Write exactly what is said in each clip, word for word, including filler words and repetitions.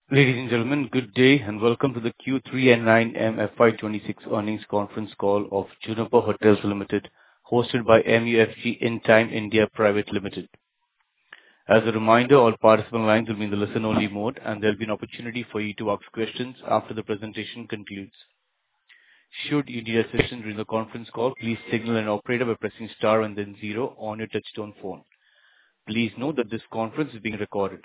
Ladies and gentlemen, good day and welcome to the Q three and nine M F Y twenty-six earnings conference call of Juniper Hotels Limited, hosted by M U F G Intime India Private Limited. As a reminder, all participant lines will be in the listen-only mode, and there'll be an opportunity for you to ask questions after the presentation concludes. Should you need assistance during the conference call, please signal an operator by pressing star and then zero on your touchtone phone. Please note that this conference is being recorded.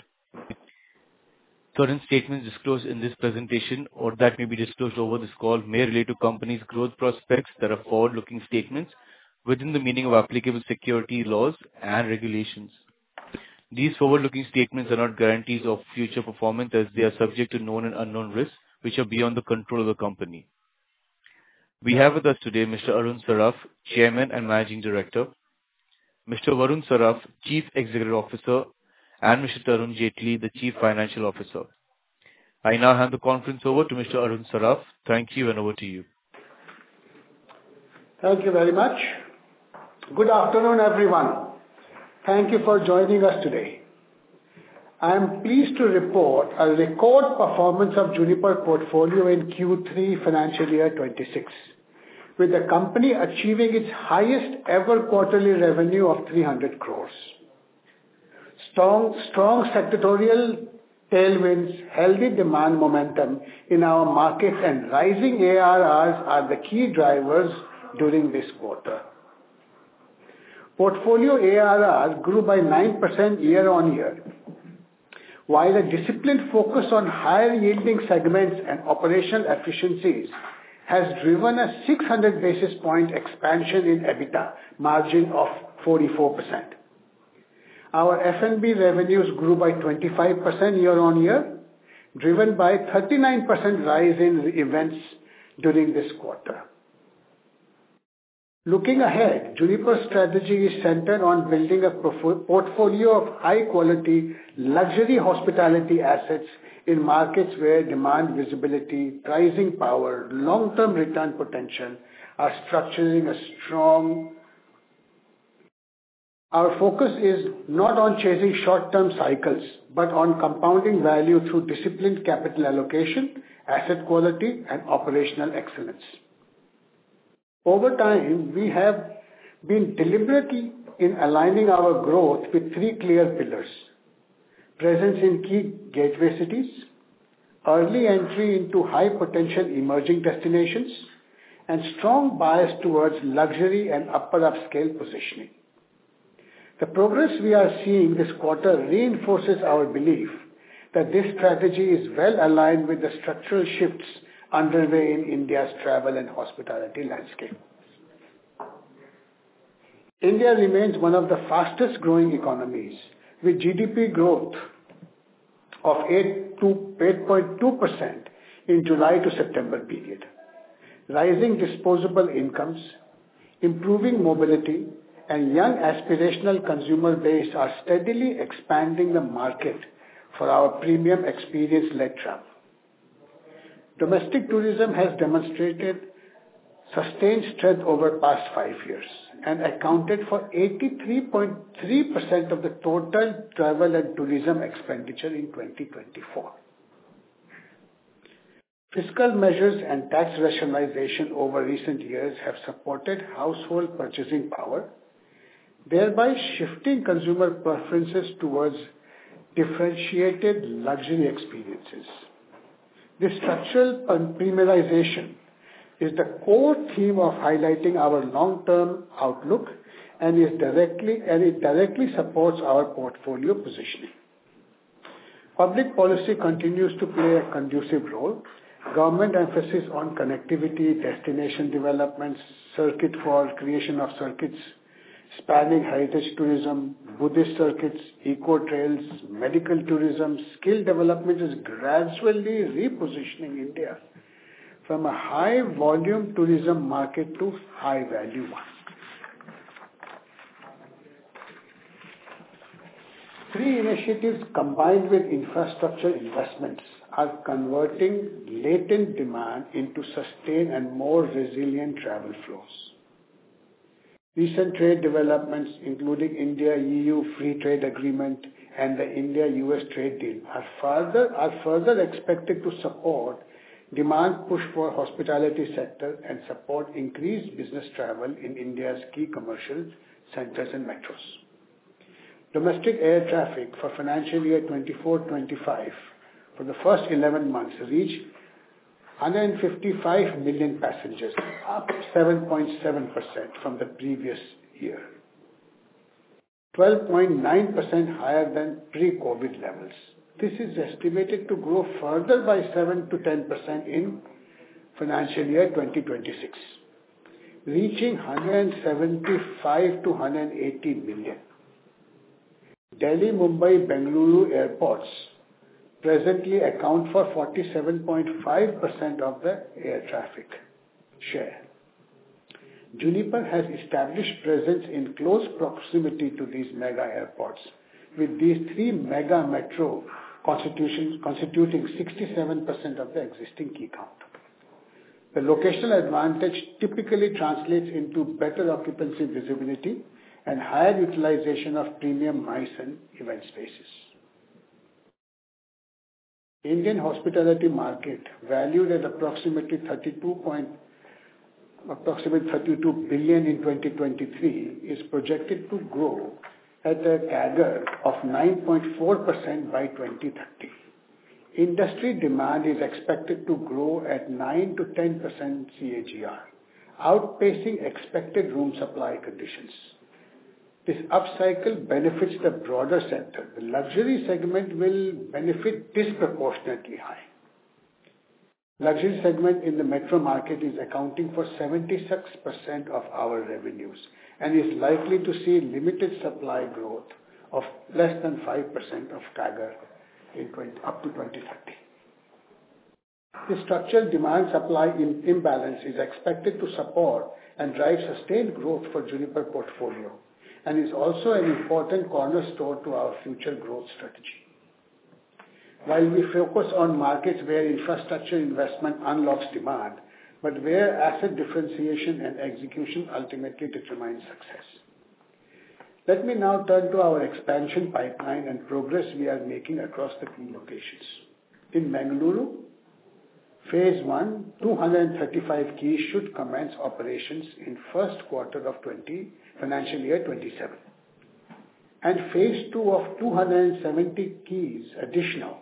Certain statements disclosed in this presentation or that may be disclosed over this call may relate to company's growth prospects that are forward-looking statements within the meaning of applicable security laws and regulations. These forward-looking statements are not guarantees of future performance as they are subject to known and unknown risks which are beyond the control of the company. We have with us today Mister Arun Saraf, Chairman and Managing Director, Mister Varun Saraf, Chief Executive Officer, and Mister Tarun Jetli, the Chief Financial Officer. I now hand the conference over to Mister Arun Saraf. Thank you, and over to you. Thank you very much. Good afternoon, everyone. Thank you for joining us today. I am pleased to report a record performance of Juniper portfolio in Q three financial year twenty-six, with the company achieving its highest ever quarterly revenue of three hundred crores. Strong, strong sectorial tailwinds, healthy demand momentum in our markets, and rising A R Rs are the key drivers during this quarter. Portfolio A R R grew by nine percent year-on-year, while a disciplined focus on higher yielding segments and operational efficiencies has driven a six hundred basis point expansion in EBITDA margin of forty-four percent. Our F and B revenues grew by twenty-five percent year-on-year, driven by thirty-nine percent rise in events during this quarter. Looking ahead, Juniper's strategy is centered on building a portfolio of high-quality luxury hospitality assets in markets where demand visibility, pricing power, long-term return potential are structuring a strong. Our focus is not on chasing short-term cycles, but on compounding value through disciplined capital allocation, asset quality, and operational excellence. Over time, we have been deliberately in aligning our growth with three clear pillars: presence in key gateway cities, early entry into high-potential emerging destinations, and strong bias towards luxury and upper upscale positioning. The progress we are seeing this quarter reinforces our belief that this strategy is well aligned with the structural shifts underway in India's travel and hospitality landscape. India remains one of the fastest growing economies, with G D P growth of eight point two percent in July to September period. Rising disposable incomes, improving mobility, and young aspirational consumer base are steadily expanding the market for our premium experience-led travel. Domestic tourism has demonstrated sustained strength over past five years and accounted for eighty-three point three percent of the total travel and tourism expenditure in twenty twenty-four. Fiscal measures and tax rationalization over recent years have supported household purchasing power, thereby shifting consumer preferences towards differentiated luxury experiences. This structural premiumization is the core theme of highlighting our long-term outlook and is directly and it directly supports our portfolio positioning. Public policy continues to play a conducive role. Government emphasis on connectivity, destination development, circuit for creation of circuits spanning heritage tourism, Buddhist circuits, eco-trails, medical tourism, skill development is gradually repositioning India from a high-volume tourism market to high-value one. Three initiatives combined with infrastructure investments are converting latent demand into sustained and more resilient travel flows. Recent trade developments, including India-E U free trade agreement and the India-U S trade deal are further, are further expected to support demand push for hospitality sector and support increased business travel in India's key commercial centers and metros. Domestic air traffic for financial year twenty-four twenty-five for the first eleven months reached one hundred fifty-five million passengers, up seven point seven percent from the previous year, twelve point nine percent higher than pre-COVID levels. This is estimated to grow further by seven to ten percent in financial year twenty twenty-six, reaching one hundred seventy-five to one hundred eighty million. Delhi, Mumbai, Bengaluru airports presently account for forty-seven point five percent of the air traffic share. Juniper has established presence in close proximity to these mega airports, with these three mega metro constituting sixty-seven percent of the existing key count. The locational advantage typically translates into better occupancy visibility and higher utilization of premium MICE and event spaces. Indian hospitality market, valued at approximately thirty-two point approximately thirty-two billion in twenty twenty-three, is projected to grow at a C A G R of nine point four percent by twenty thirty. Industry demand is expected to grow at nine to ten percent C A G R, outpacing expected room supply conditions. This upcycle benefits the broader sector. The luxury segment will benefit disproportionately high. Luxury segment in the metro market is accounting for seventy-six percent of our revenues and is likely to see limited supply growth of less than five percent of C A G R in twenty, up to twenty thirty. The structural demand-supply imbalance is expected to support and drive sustained growth for Juniper portfolio and is also an important cornerstone to our future growth strategy. While we focus on markets where infrastructure investment unlocks demand, but where asset differentiation and execution ultimately determine success. Let me now turn to our expansion pipeline and progress we are making across the key locations. In Bengaluru, Phase one, two hundred thirty-five keys should commence operations in first quarter of financial year twenty-seven. And Phase two of two hundred seventy keys additional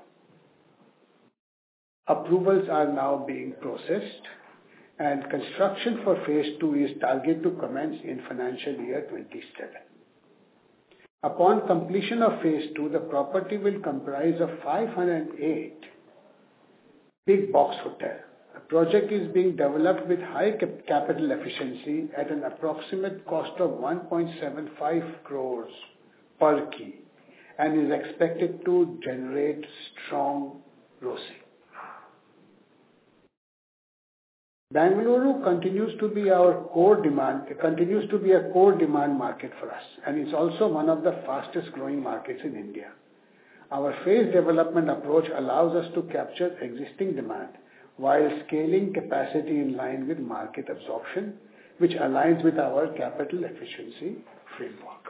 approvals are now being processed, and construction for Phase two is targeted to commence in financial year twenty-seven. Upon completion of Phase two, the property will comprise of five hundred eight big box hotel. The project is being developed with high cap capital efficiency at an approximate cost of one point seven five crores per key and is expected to generate strong R O C E. Bengaluru continues to be our core demand, continues to be a core demand market for us and is also one of the fastest growing markets in India. Our phased development approach allows us to capture existing demand while scaling capacity in line with market absorption, which aligns with our capital efficiency framework.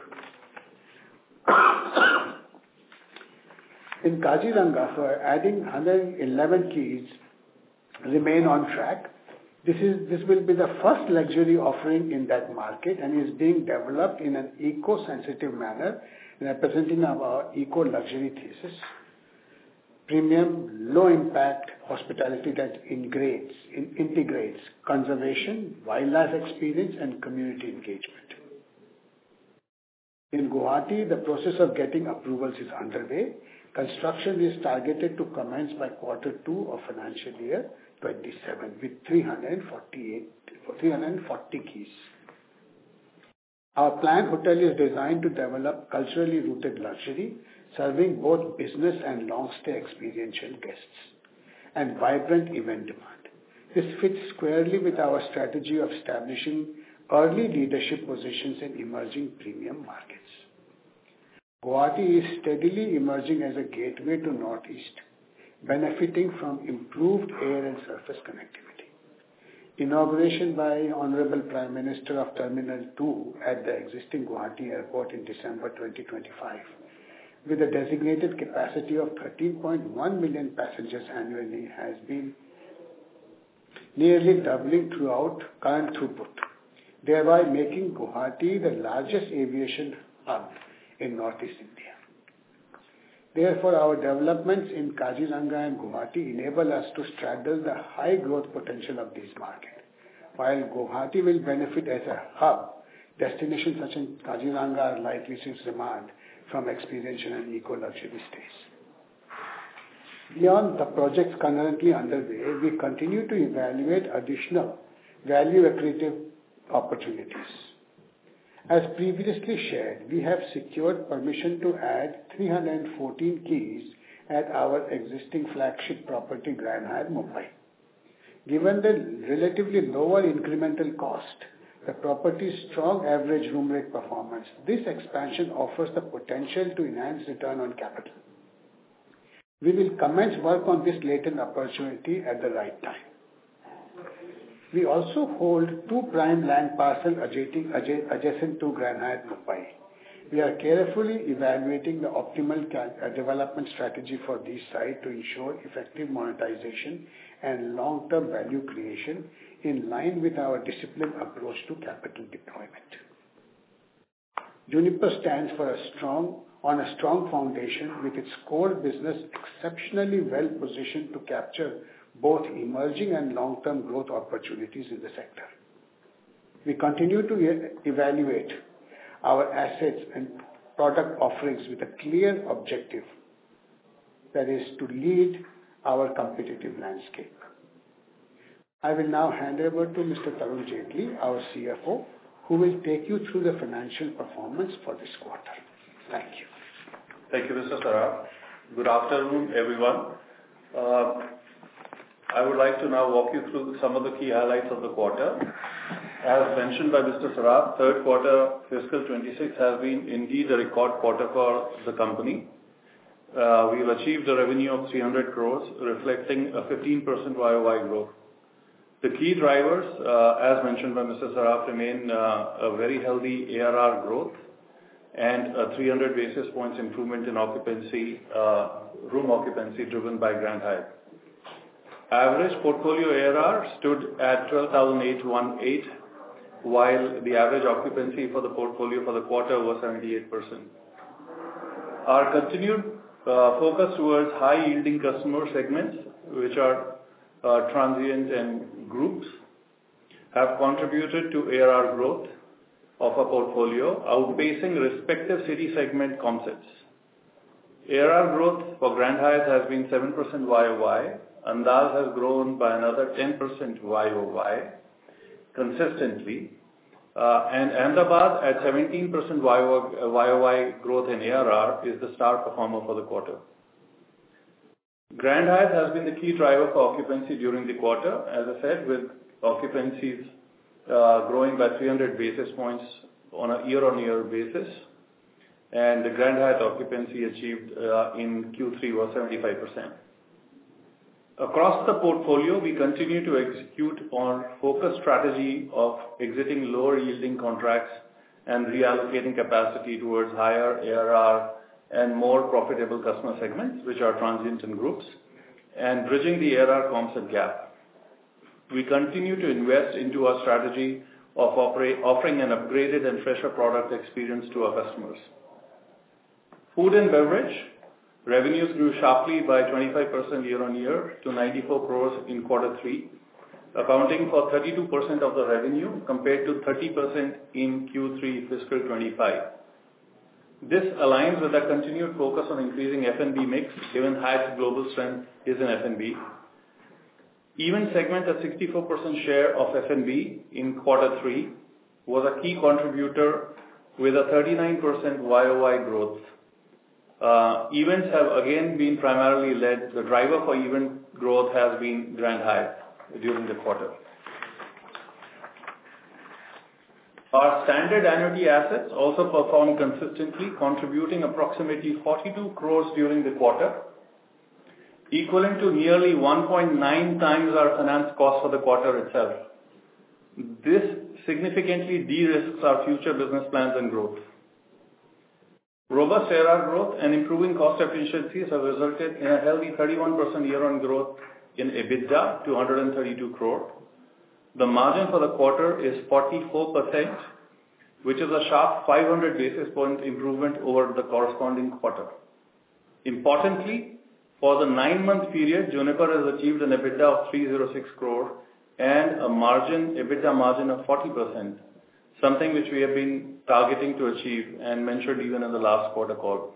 In Kaziranga, for adding one hundred eleven keys, remain on track. This is this will be the first luxury offering in that market and is being developed in an eco-sensitive manner, representing our eco-luxury thesis. Premium, low-impact hospitality that integrates, in, integrates conservation, wildlife experience, and community engagement. In Guwahati, the process of getting approvals is underway. Construction is targeted to commence by quarter two of financial year twenty-seven with three hundred forty-eight, three hundred forty keys. Our planned hotel is designed to develop culturally rooted luxury, serving both business and long-stay experiential guests, and vibrant event demand. This fits squarely with our strategy of establishing early leadership positions in emerging premium markets. Guwahati is steadily emerging as a gateway to Northeast, benefiting from improved air and surface connectivity. Inauguration by Honorable Prime Minister of Terminal two at the existing Guwahati Airport in December twenty twenty-five with a designated capacity of thirteen point one million passengers annually, has been nearly doubling throughout current throughput, thereby making Guwahati the largest aviation hub in Northeast India. Therefore, our developments in Kaziranga and Guwahati enable us to straddle the high growth potential of these markets. While Guwahati will benefit as a hub, destinations such as Kaziranga are likely to demand from experiential and eco-luxury stays. Beyond the projects currently underway, we continue to evaluate additional value-accretive opportunities. As previously shared, we have secured permission to add three hundred fourteen keys at our existing flagship property, Grand Hyatt, Mumbai. Given the relatively lower incremental cost, the property's strong average room rate performance, this expansion offers the potential to enhance return on capital. We will commence work on this latent opportunity at the right time. We also hold two prime land parcels adjacent to Grand Hyatt, Mumbai. We are carefully evaluating the optimal development strategy for these sites to ensure effective monetization and long-term value creation in line with our disciplined approach to capital deployment. Juniper stands for a strong, on a strong foundation with its core business exceptionally well positioned to capture both emerging and long-term growth opportunities in the sector. We continue to e- evaluate our assets and product offerings with a clear objective, that is to lead our competitive landscape. I will now hand over to Mister Tarun Jetli, our C F O, who will take you through the financial performance for this quarter. Thank you. Thank you, Mister Saraf. Good afternoon, everyone. Uh, I would like to now walk you through some of the key highlights of the quarter. As mentioned by Mister Saraf, third quarter fiscal twenty-six has been indeed a record quarter for the company. Uh, we've achieved a revenue of three hundred crores, reflecting a fifteen percent Y O Y growth. The key drivers, uh, as mentioned by Mister Saraf, remain uh, a very healthy A R R growth and a three hundred basis points improvement in occupancy, uh, room occupancy driven by Grand Hyatt. Average portfolio A R R stood at twelve thousand eight hundred eighteen, while the average occupancy for the portfolio for the quarter was seventy-eight percent. Our continued uh, focus towards high-yielding customer segments, which are uh, transient and groups, have contributed to A R R growth of a portfolio, outpacing respective city segment concepts. A R R growth for Grand Hyatt has been seven percent Y O Y. Andaz has grown by another ten percent Y O Y consistently, uh, and Ahmedabad at seventeen percent Y O Y growth in A R R is the star performer for the quarter. Grand Hyatt has been the key driver for occupancy during the quarter, as I said, with occupancies uh, growing by three hundred basis points on a year-on-year basis, and the Grand Hyatt occupancy achieved uh, in Q three was seventy-five percent. Across the portfolio, we continue to execute on focused strategy of exiting lower yielding contracts and reallocating capacity towards higher A R R and more profitable customer segments, which are transient and groups, and bridging the A R R concept gap. We continue to invest into our strategy of operate, offering an upgraded and fresher product experience to our customers. Food and beverage revenues grew sharply by twenty-five percent year-on-year to ninety-four crores in quarter three, accounting for thirty-two percent of the revenue compared to thirty percent in Q three fiscal twenty-five. This aligns with our continued focus on increasing F and B mix, given Hyatt's global strength is in F and B. Event segment at sixty-four percent share of F and B in quarter three was a key contributor with a thirty-nine percent Y O Y growth. Uh, events have again been primarily led, the driver for event growth has been Grand Hyatt during the quarter. Our standard annuity assets also performed consistently, contributing approximately forty-two crores during the quarter, equivalent to nearly one point nine times our finance cost for the quarter itself. This significantly de-risks our future business plans and growth. Robust A R R growth and improving cost efficiencies have resulted in a healthy thirty-one percent year-on growth in EBITDA to one hundred thirty-two crore. The margin for the quarter is forty-four percent, which is a sharp five hundred basis point improvement over the corresponding quarter. Importantly, for the nine-month period, Juniper has achieved an EBITDA of three hundred six crore and a margin, EBITDA margin of forty percent, something which we have been targeting to achieve and mentioned even in the last quarter call.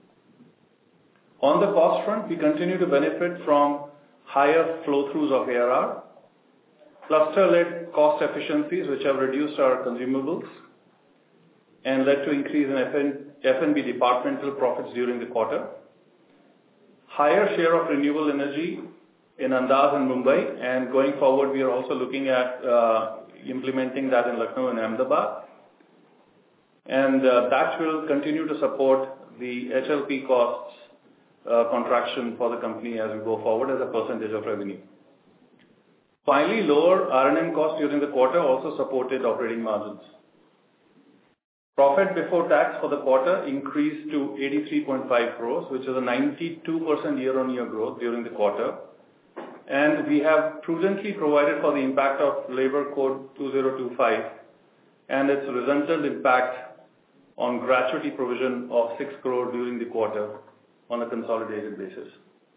On the cost front, we continue to benefit from higher flow-throughs of A R R, cluster-led cost efficiencies which have reduced our consumables and led to increase in F and B departmental profits during the quarter. Higher share of renewable energy in Andaz and Mumbai, and going forward we are also looking at uh, implementing that in Lucknow and Ahmedabad. And uh, that will continue to support the H L P costs uh, contraction for the company as we go forward as a percentage of revenue. Finally, lower R and M costs during the quarter also supported operating margins. Profit before tax for the quarter increased to eighty-three point five crores, which is a ninety-two percent year-on-year growth during the quarter. And we have prudently provided for the impact of Labour Code two thousand twenty-five and its resultant impact on gratuity provision of six crore during the quarter on a consolidated basis.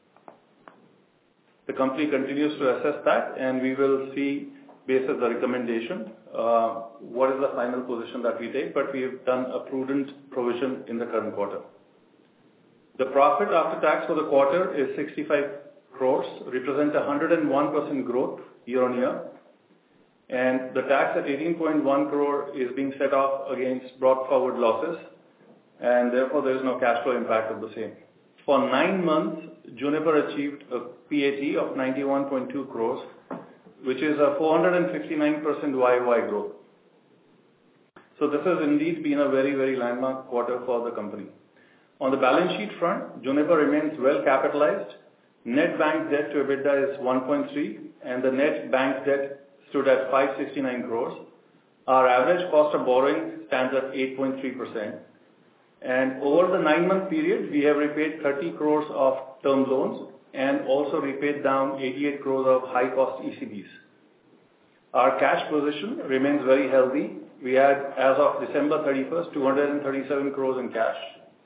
The company continues to assess that, and we will see, based on the recommendation, uh, what is the final position that we take, but we have done a prudent provision in the current quarter. The profit after tax for the quarter is sixty-five crores, represent one hundred one percent growth year-on-year, and the tax at eighteen point one crore is being set off against brought forward losses, and therefore there is no cash flow impact of the same. For nine months, Juniper achieved a P A T of ninety-one point two crores, which is a four hundred fifty-nine percent Y O Y growth. So this has indeed been a very, very landmark quarter for the company. On the balance sheet front, Juniper remains well capitalized. Net bank debt to EBITDA is one point three, and the net bank debt stood at five hundred sixty-nine crores. Our average cost of borrowing stands at eight point three percent. And over the nine-month period, we have repaid thirty crores of term loans and also repaid down eighty-eight crores of high-cost E C Bs. Our cash position remains very healthy. We had, as of December thirty-first, two hundred thirty-seven crores in cash.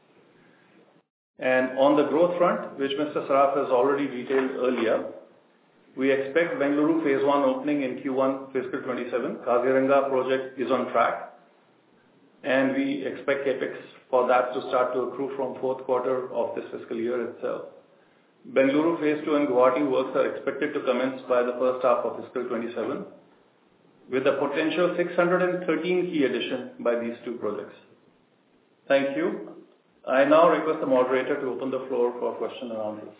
And on the growth front, which Mister Saraf has already detailed earlier, we expect Bengaluru Phase one opening in Q one Fiscal twenty-seven. Kaziranga project is on track, and we expect CapEx for that to start to accrue from fourth quarter of this fiscal year itself. Bengaluru Phase two and Guwahati works are expected to commence by the first half of Fiscal twenty-seven, with a potential six hundred thirteen key addition by these two projects. Thank you. I now request the moderator to open the floor for question and answers.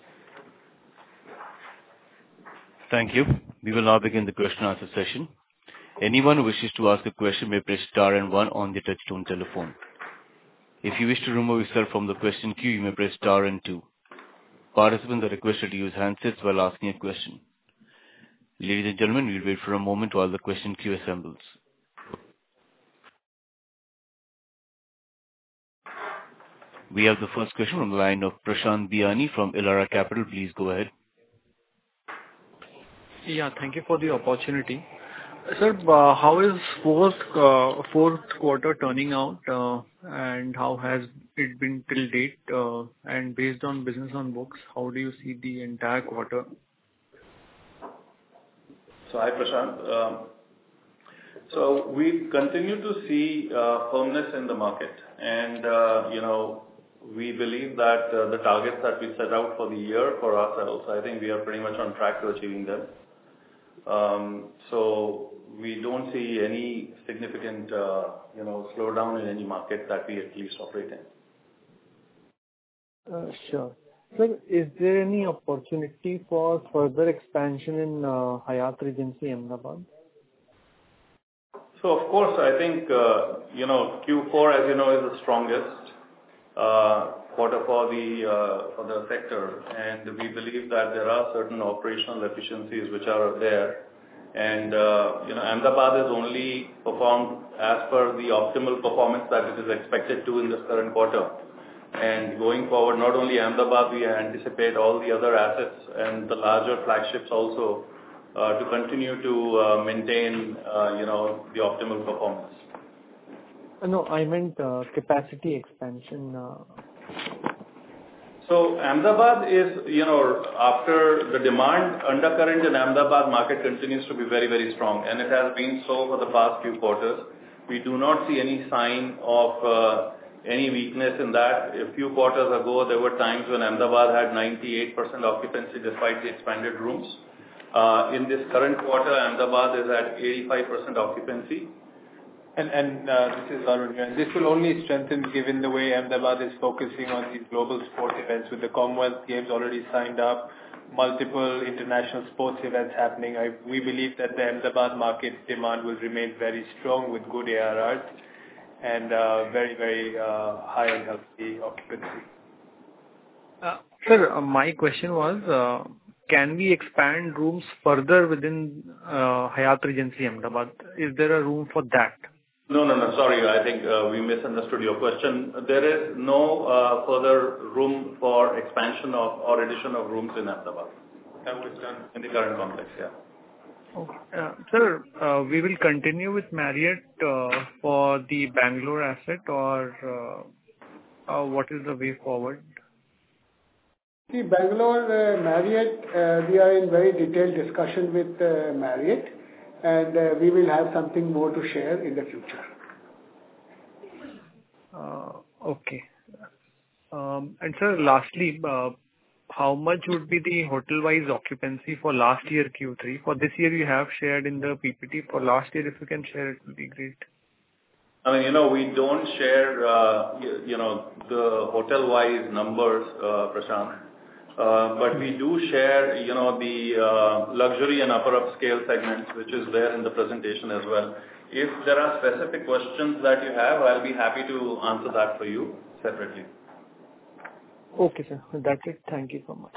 Thank you. We will now begin the question and answer session. Anyone who wishes to ask a question may press star and one on the touchtone telephone. If you wish to remove yourself from the question queue, you may press star and two. Participants are requested to use handsets while asking a question. Ladies and gentlemen, we will wait for a moment while the question queue assembles. We have the first question from the line of Prashant Biyani from Elara Capital. Please go ahead. Yeah, thank you for the opportunity. Sir, uh, how is fourth, uh, fourth quarter turning out uh, and how has it been till date? Uh, and based on business on books, how do you see the entire quarter? So, hi Prashant. Um, so, we continue to see uh, firmness in the market, and, uh, you know, we believe that uh, the targets that we set out for the year for ourselves, I think we are pretty much on track to achieving them. Um, so we don't see any significant, uh, you know, slowdown in any market that we at least operate in. Uh, sure. Sir, is there any opportunity for further expansion in uh, Hyatt Regency Ahmedabad? So of course, I think, uh, you know, Q four, as you know, is the strongest uh, quarter for the uh, for the sector, and we believe that there are certain operational efficiencies which are there, and uh, you know, Ahmedabad has only performed as per the optimal performance that it is expected to in this current quarter. And going forward, not only Ahmedabad, we anticipate all the other assets and the larger flagships also uh, to continue to uh, maintain, uh, you know, the optimal performance. No, I meant uh, capacity expansion. Uh... So Ahmedabad is, you know, after the demand undercurrent in Ahmedabad market continues to be very, very strong, and it has been so for the past few quarters. We do not see any sign of uh, any weakness in that. A few quarters ago, there were times when Ahmedabad had ninety-eight percent occupancy despite the expanded rooms. Uh, in this current quarter, Ahmedabad is at eighty-five percent occupancy. And, and uh, this is Arun here. And this will only strengthen given the way Ahmedabad is focusing on these global sports events with the Commonwealth Games already signed up, multiple international sports events happening. I, we believe that the Ahmedabad market demand will remain very strong with good A R Rs and uh, very, very uh, high and healthy occupancy. Uh, sir, uh, my question was, uh, can we expand rooms further within uh, Hyatt Regency Ahmedabad? Is there a room for that? No, no, no. Sorry, I think uh, we misunderstood your question. There is no uh, further room for expansion of or addition of rooms in Ahmedabad. That was done in the current complex, yeah. Okay. Uh, sir, uh, we will continue with Marriott uh, for the Bangalore asset, or uh, uh, what is the way forward? See, Bangalore uh, Marriott, uh, we are in very detailed discussion with uh, Marriott, and uh, we will have something more to share in the future. Uh, okay. Um, and sir, lastly, uh, how much would be the hotel-wise occupancy for last year Q three? For this year, you have shared in the P P T. For last year, if you can share, it would be great. I mean, you know, we don't share, uh, you, you know, the hotel-wise numbers, uh, Prashant. Uh, but we do share, you know, the uh, luxury and upper upscale segments, which is there in the presentation as well. If there are specific questions that you have, I'll be happy to answer that for you separately. Okay, sir. That's it. Thank you so much.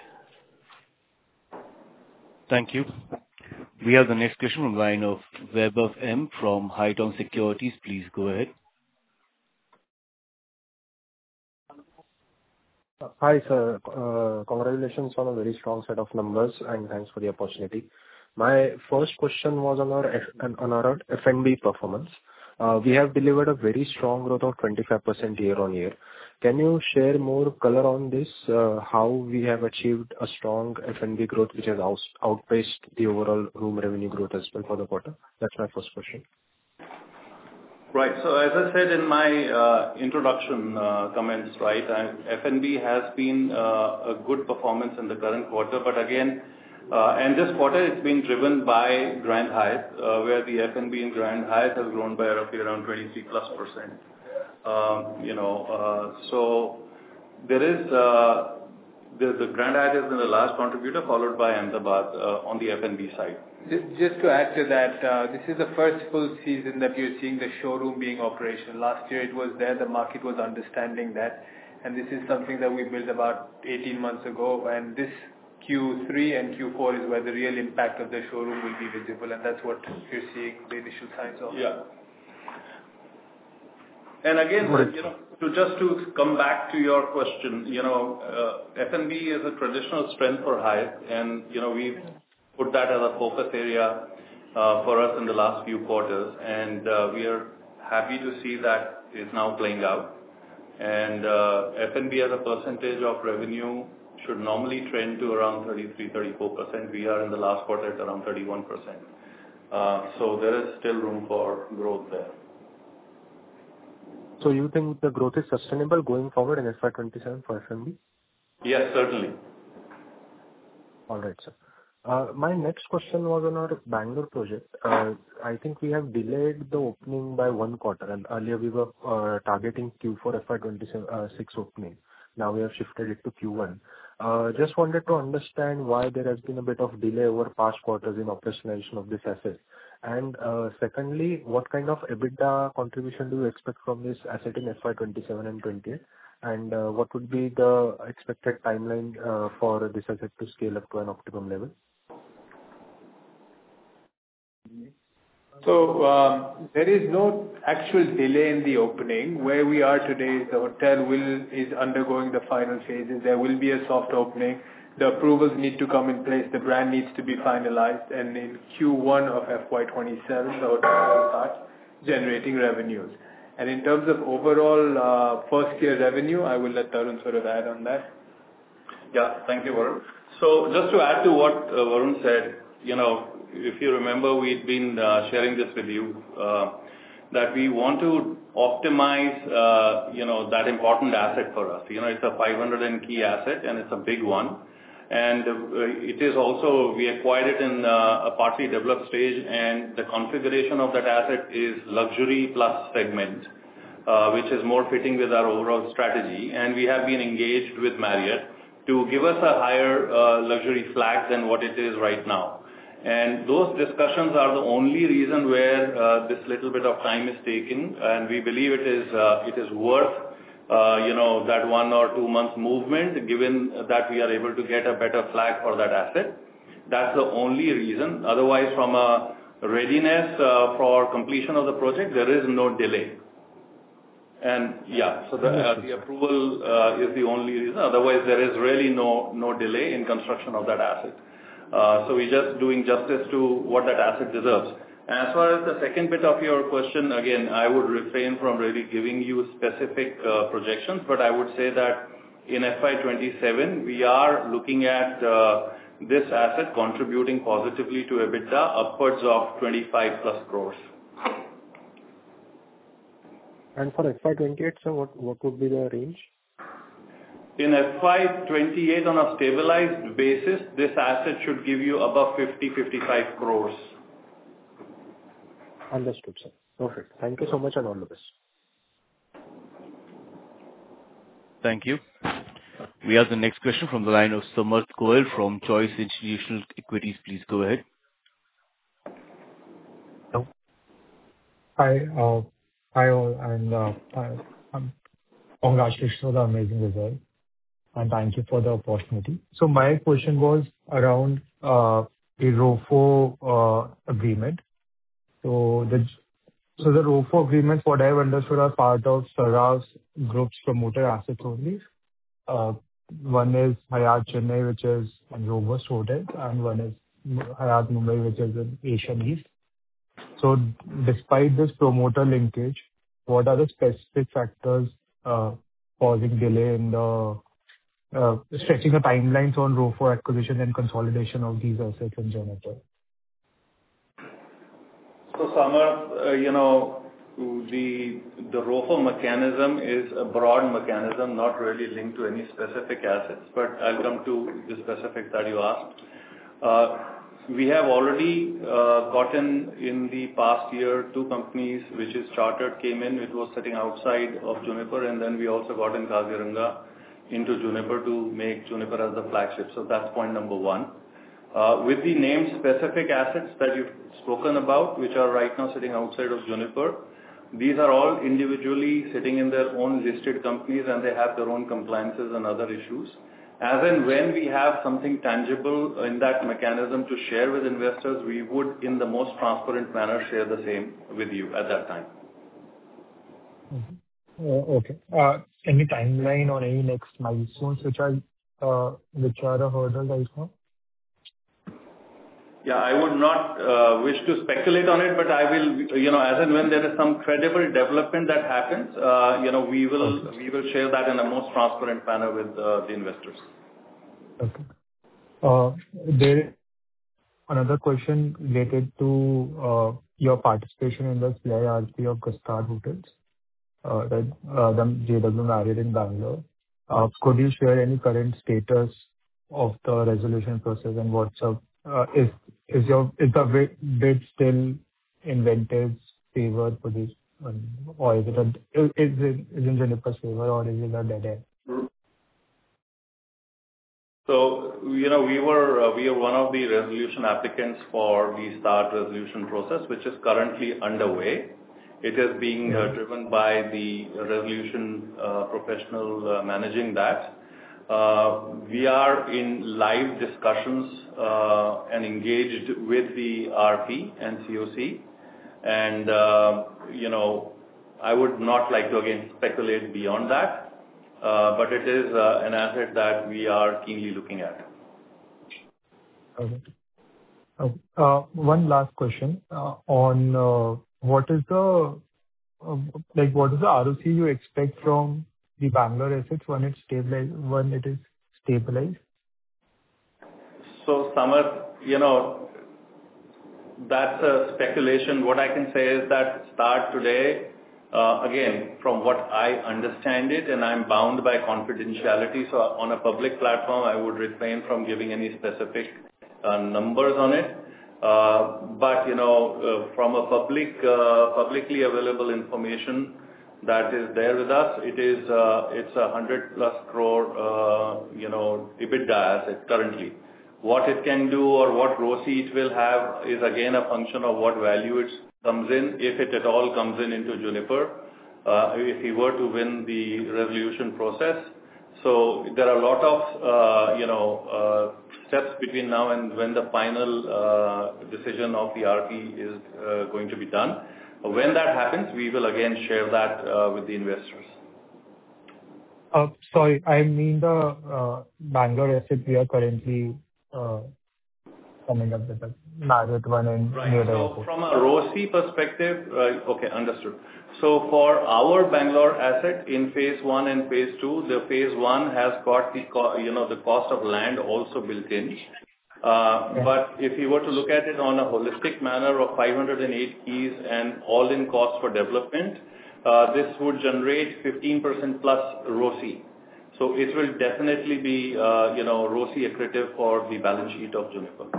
Thank you. We have the next question from the line of Vaibhav M from Haitong Securities. Please go ahead. Hi, sir. Uh, Congratulations on a very strong set of numbers, and thanks for the opportunity. My first question was on our F- on our F and B performance. Uh, We have delivered a very strong growth of twenty-five percent year-on-year. Can you share more color on this, uh, how we have achieved a strong F and B growth, which has out- outpaced the overall room revenue growth as well for the quarter? That's my first question. Right. So as I said in my uh, introduction uh, comments, right, I, F and B has been uh, a good performance in the current quarter, but again, uh, and this quarter it's been driven by Grand Hyatt, uh, where the F and B in Grand Hyatt has grown by roughly around twenty-three plus percent. Um, you know, uh, so there is uh, the, the Grand Hyatt has been a large contributor, followed by Ahmedabad uh, on the F and B side. Just to add to that, uh, this is the first full season that you're seeing the showroom being operational. Last year it was there, the market was understanding that, and this is something that we built about eighteen months ago, and this Q three and Q four is where the real impact of the showroom will be visible, and that's what you're seeing the initial signs of. Yeah. And again, you know, to just to come back to your question, you know, uh, F and B is a traditional strength for Hyatt, and, you know, we've put that as a focus area uh, for us in the last few quarters, and uh, we are happy to see that is now playing out. And uh, F and B as a percentage of revenue should normally trend to around thirty-three, thirty-four percent. We are in the last quarter at around thirty-one percent. Uh, so there is still room for growth there. So you think the growth is sustainable going forward in F Y twenty-seven for F and B? Yes, certainly. All right, sir. Uh, My next question was on our Bangalore project. Uh, I think we have delayed the opening by one quarter, and earlier we were uh, targeting Q four F Y twenty-six opening. Now we have shifted it to Q one. Uh, Just wanted to understand why there has been a bit of delay over past quarters in operationalization of this asset. And uh, secondly, what kind of EBITDA contribution do you expect from this asset in F Y twenty-seven and twenty-eight? And uh, what would be the expected timeline uh, for this asset to scale up to an optimum level? So um, there is no actual delay in the opening. Where we are today, the hotel will is undergoing the final phases. There will be a soft opening. The approvals need to come in place. The brand needs to be finalized, and in Q one of F Y twenty-seven, the hotel will start generating revenues. And in terms of overall uh, first year revenue, I will let Tarun sort of add on that. Yeah, thank you, Varun. So just to add to what uh, Varun said, you know, if you remember, we've been uh, sharing this with you, uh, that we want to optimize, uh, you know, that important asset for us. You know, it's a five hundred and key asset, and it's a big one. And uh, it is also, we acquired it in uh, a partly developed stage, and the configuration of that asset is luxury plus segment, uh, which is more fitting with our overall strategy. And we have been engaged with Marriott to give us a higher uh, luxury flag than what it is right now. And those discussions are the only reason where uh, this little bit of time is taken, and we believe it is uh, it is worth uh, you know that one or two months movement, given that we are able to get a better flag for that asset. That's the only reason. Otherwise, from a readiness uh, for completion of the project, there is no delay. And yeah, so the, uh, the approval uh, is the only reason. Otherwise, there is really no no delay in construction of that asset. Uh, so we're just doing justice to what that asset deserves. And as far as the second bit of your question, again, I would refrain from really giving you specific uh, projections, but I would say that in F Y twenty-seven, we are looking at uh, this asset contributing positively to EBITDA upwards of twenty-five plus crores. And for F Y twenty-eight, sir, what, what would be the range? In F Y twenty-eight, on a stabilized basis, this asset should give you above fifty, fifty-five crores. Understood, sir. Perfect. Thank you so much and all the best. Thank you. We have the next question from the line of Samarth Goel from Choice Institutional Equities. Please go ahead. Hello. Hi, uh, hi all, and uh, I, um, congratulations for the amazing result, and thank you for the opportunity. So my question was around uh, the ROFO uh, agreement. So the so the ROFO agreements, what I've understood, are part of Sara's group's promoter assets only. Uh, One is Hyatt Chennai, which is a robust hotel, and one is Hyatt Mumbai, which is in Asian East. So despite this promoter linkage, what are the specific factors uh, causing delay in the uh, stretching the timelines on ROFO acquisition and consolidation of these assets in Juniper? So, Samarth, uh, you know, the the ROFO mechanism is a broad mechanism, not really linked to any specific assets, but I'll come to the specifics that you asked. Uh, we have already uh, gotten in the past year two companies, which is Chartered came in, which was sitting outside of Juniper, and then we also got in Kaziranga into Juniper to make Juniper as the flagship. So that's point number one. Uh, with the named specific assets that you've spoken about, which are right now sitting outside of Juniper, these are all individually sitting in their own listed companies, and they have their own compliances and other issues. As and when we have something tangible in that mechanism to share with investors, we would, in the most transparent manner, share the same with you at that time. Mm-hmm. Uh, okay. Uh, any timeline or any next milestones which are uh, which are a hurdle right now? Yeah, I would not uh, wish to speculate on it, but I will, you know, as and when there is some credible development that happens, uh, you know, we will okay. we will share that in a most transparent manner with uh, the investors. Okay. Uh, there is another question related to uh, your participation in the C I R P of Custard Hotels, uh, that uh, the J W Marriott in Bangalore. Uh, could you share any current status of the resolution process and what's up? Uh, is is your is the bid still in Ventive's favor for this, um, or is it a, is it is in Juniper's favor, or is it a dead end? So you know we were uh, we are one of the resolution applicants for the start resolution process, which is currently underway. It is being uh, driven by the resolution uh, professional uh, managing that. Uh, we are in live discussions uh, and engaged with the R P and C O C. And, uh, you know, I would not like to again speculate beyond that, uh, but it is uh, an asset that we are keenly looking at. Okay. Okay. Uh, One last question uh, on uh, what is the uh, like what is the R O C you expect from the Bangalore assets when it's stabilized, when it is stabilized? So, Samar, you know, that's a speculation. What I can say is that start today, uh, again, from what I understand it, and I'm bound by confidentiality, so on a public platform, I would refrain from giving any specific uh, numbers on it. Uh, but, you know, uh, from a public, uh, publicly available information that is there with us, it is, uh, it's a one hundred plus crore, uh, you know, EBITDA asset currently. What it can do or what R O C it will have is again a function of what value it comes in, if it at all comes in into Juniper, uh, if he were to win the resolution process. So there are a lot of, uh, you know, uh, steps between now and when the final uh, decision of the R P is uh, going to be done. When that happens, we will again share that uh, with the investors. Uh, Sorry, I mean the uh, Bangalore asset we are currently uh, coming up with the Marriott one and Right. near the So airport. from a R O C perspective, uh, okay, understood. So for our Bangalore asset in phase one and phase two, the phase one has got the, co- you know, the cost of land also built in. Uh, Yeah. But if you were to look at it on a holistic manner of five hundred eight keys and all-in cost for development, uh, this would generate fifteen percent plus R O C. So it will definitely be, uh, you know, R O C accretive for the balance sheet of Juniper.